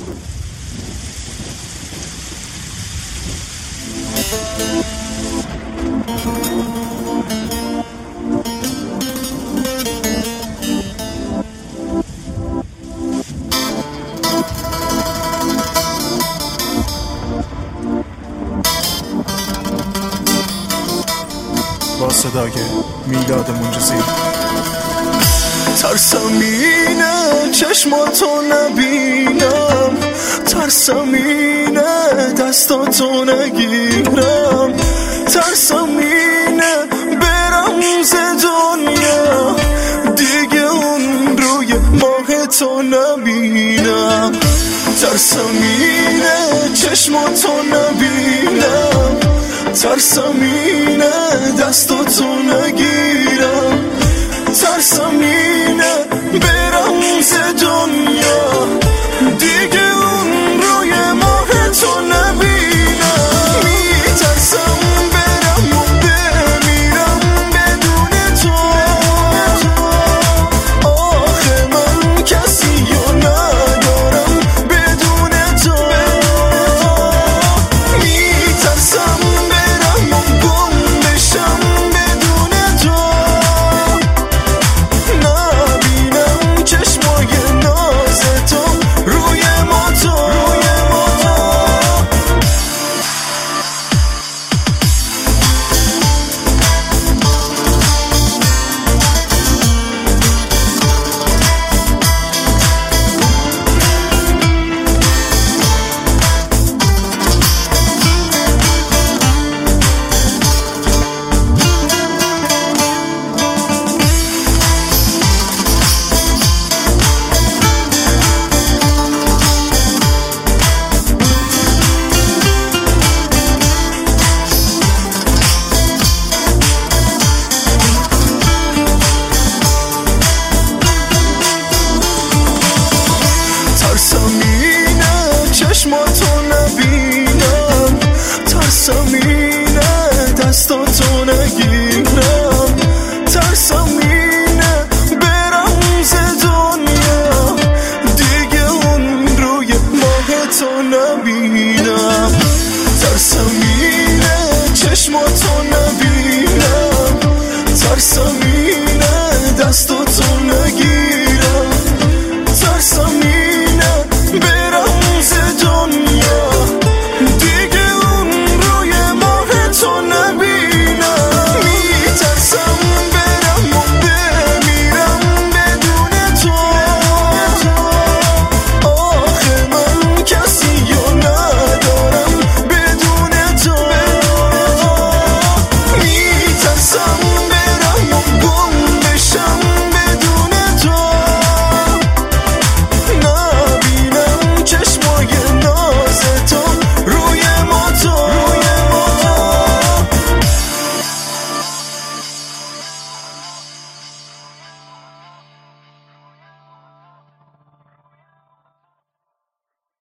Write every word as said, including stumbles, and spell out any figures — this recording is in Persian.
با صدای میلاد منجزی. ترسم اینه چشماتو نبینم، ترسم اینه دستاتو نگیرم، ترسم اینه برم ز دنیا دیگه اون روی ماه تو نبینم، ترسم اینه چشماتو نبینم، ترسم اینه دستاتو نگیرم، ترسم اینه برم ز دنیا دیگه اون روی ماه تو نبینم، میترسم برم و بمیرم بدون تو، آخه من کسی رو ندارم بدون تو، میترسم برم و گم بشم بدون تو، نبینم چشمای ناز تو روی ما تو. ترسم اینه چشماتو نبینم، ترسم اینه دستاتو نگیرم، ترسم اینه برم ز دنیا دیگه اون روی ماه تو نبینم.